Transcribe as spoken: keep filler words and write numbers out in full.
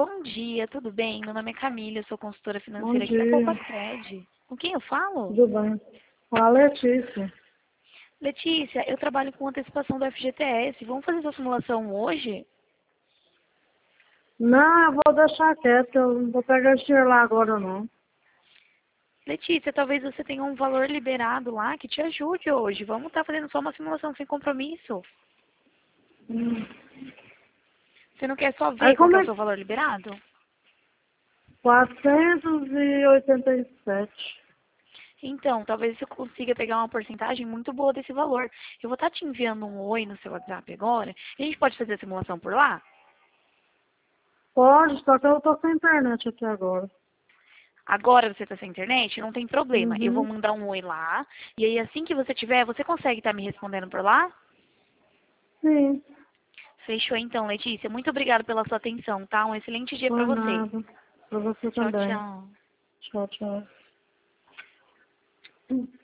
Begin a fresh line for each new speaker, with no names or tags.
Bom dia, tudo bem? Meu nome é Camila, eu sou consultora
Bom
financeira aqui da
dia,
Poupa-Cred. Com quem eu falo?
tudo bem? Fala, Letícia.
Letícia, eu trabalho com antecipação do F G T S. Vamos fazer essa simulação hoje?
Não, eu vou deixar quieto, eu não vou pegar esse dinheiro lá agora, não.
Letícia, talvez você tenha um valor liberado lá que te ajude hoje. Vamos estar fazendo só uma simulação sem compromisso.
Hum.
Você não quer só
Aí
ver qual que
como
é
é
o seu valor liberado?
quatrocentos e oitenta e sete.
Então, talvez você consiga pegar uma porcentagem muito boa desse valor. Eu vou estar te enviando um oi no seu WhatsApp agora. A gente pode fazer a simulação por lá?
Pode, só que eu tô sem internet aqui agora.
Agora você está sem internet? Não tem problema. Eu vou
Uhum.
mandar um oi lá. E aí, assim que você tiver, você consegue estar me respondendo por lá?
Sim,
Fechou então, Letícia. Muito obrigada pela sua atenção, tá? Um excelente dia para
por
você.
nada. Pra você
Tchau,
também.
tchau.
Tchau, tchau.